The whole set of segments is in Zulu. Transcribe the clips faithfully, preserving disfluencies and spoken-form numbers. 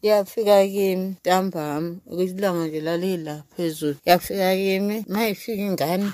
Yafika kimi ntambama ukuthi ilanga nje lalila phezulu. Yafika kimi mayifika ingane.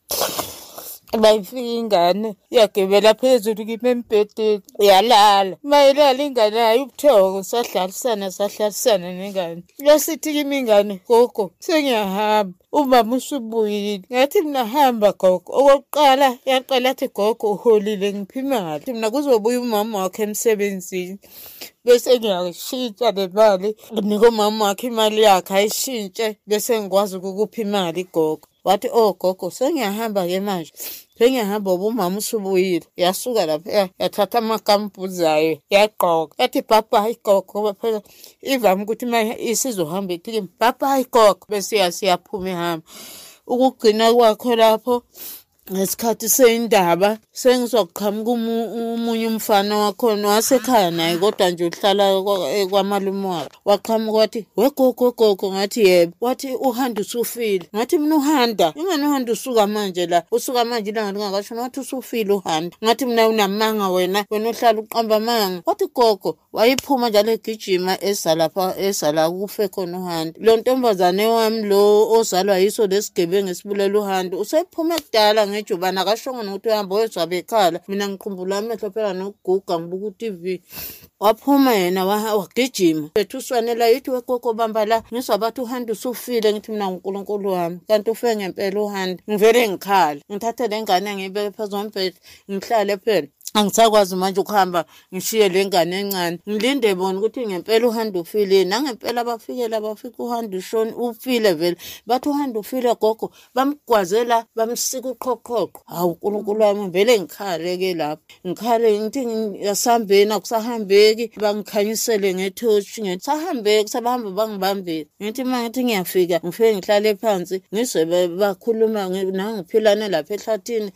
Mayifika ingane yagibela phezulu kimi embhedeni yalala. Mayilala ingane yayo ubuthongo sahlalisana sahlalisana nengane. Losithi kimi ingane gogo sengiyahamba. Umama usubuyile. Ngathi mina hamba gogo. Okokuqala yaqala athi gogo uholile ngiphi imali. Mina kuzobuya umama wakhe emsebenzini. Bese ngiyashintsha le mali nginika umama wakhe imali yakhe ayishintshe bese ngikwazi ukukupha imali gogo. Wathi oh gogo sengiyahamba-ke manje. Sengiyahamba ngoba umama usubuyile. Yasuka lapha yathatha amakambuzi ayo yagqoka. Yathi baba hayi gogo ngoba phela ivame ukuthi uma isizohamba ithi kimi baba hayi gogo bese yasiyaphuma ihamba. Ukugcina kwakho lapho ngesikhathi seyindaba sengizoqhamuka umunye umfana wakhona wasekhaya naye kodwa nje uhlala kwamalume wakhe. Waqhamuka wathi wegogo gogo ngathi yebo. Wathi uHanda usufile. Ngathi mina uHanda ingane uHanda usuka manje la. Usuka manje ilanga lingakasho wathi usufile uHanda. Ngathi mina unamanga wena wena uhlala uqamba amanga. Wathi gogo wayiphuma njalo egijima esa lapha esa la kufe khona uHanda. Lo ntombazane wami lo ozalwa yiso lesigebengu esibulela uHanda usephuma ekudala ngejubana akashongo nokuthi uhamba wezwa bekhala. Mina ngikhumbula amehlo phela nokuguga ngibuka u-T V. Waphuma yena wagijima bethu uswanela yithi wegogo bamba la ngizwa bathi uHanda usufile. Ngithi mina uNkulunkulu wami kanti ufe ngempela uHanda. Ngivele ngikhala ngithathe le ngane ngiyibeke phezu kombhede ngihlale phela. Angisakwazi manje ukuhamba ngishiye le ngane encane. Ngilinde bona ukuthi ngempela uHanda ufile. Nangempela bafikela abafika uHanda ushoni ufile vele. Bathi uHanda ufile gogo bamgwazela bamsika uqhoqhoqo. Hawu uNkulunkulu wami vele ngikhale-ke lapho. Ngikhale ngithi ngasambeni akusahambeki bangikhanyisele ngethoshi ngithi sahambeki sabahamba bangibambile. Ngithi mangithi ngiyafika ngifike ngihlale phansi ngizwe bakhuluma nangiphilane lapha ehlathini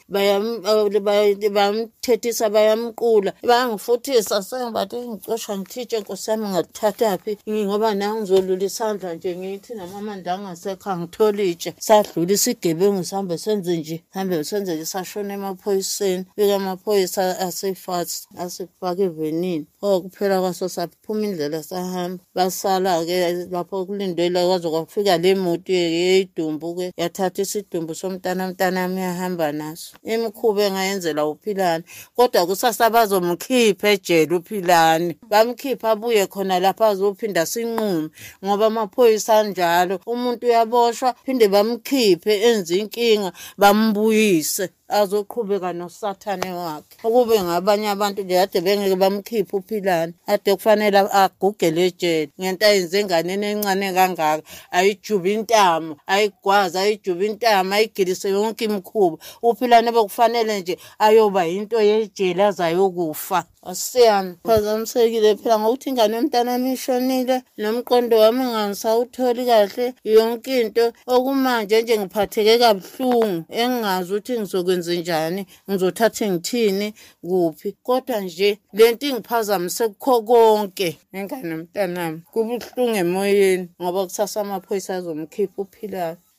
bayamthethisa bayamqula bayangifuthisa sengibathi ngicosha ngithitshe Nkosi yami ngathathaphi ngoba nangu ngizolula isandla nje ngithi namama ndangasekho angitholi itshe. Sadlula isigebengu sihambe senze nje hambe senze nje sashona emaphoyiseni. Bika amaphoyisa asefast asifaka evenini. Okuphela kwaso saphuma indlela sahamba. Basala-ke lapho kulindela kwaze kwafika le moto yeyidumbu-ke yathatha isidumbu somntana mntanami yahamba naso. Imikhuba engayenzela uPhilani kodwa kusasa bazomkhipha ejele uPhilani. Bamkhipha abuye khona lapha azophinda sinqume ngoba amaphoyisa anjalo. Umuntu uyaboshwa phinde bamkhiphe enze inkinga bambuyise azoqhubeka nosathane wakhe. Ukube ngabanye abantu nje kade bengeke bamkhiphe uPhilani. Ade kufanele agugele ejele ngento ayenze enganeni encane kangaka. Ayijuba intamo ayigwaza ayijuba intamo ayigilise yonke imikhuba. uPhilani bekufanele nje ayoba into yejele azayokufa. Asiyami phazamisekile phela ngokuthi ingane yomntanami ishonile nomqondo wami ngangisawutholi kahle yonke into. Okumanje nje ngiphatheke kabuhlungu engingazi ukuthi ngizokwenza njani ngizothatha ngithini kuphi kodwa nje lento ingiphazamise kukho konke ingane yomntanami kubuhlungu emoyeni ngoba kusasa amaphoyisa azomkhipha uPhilani.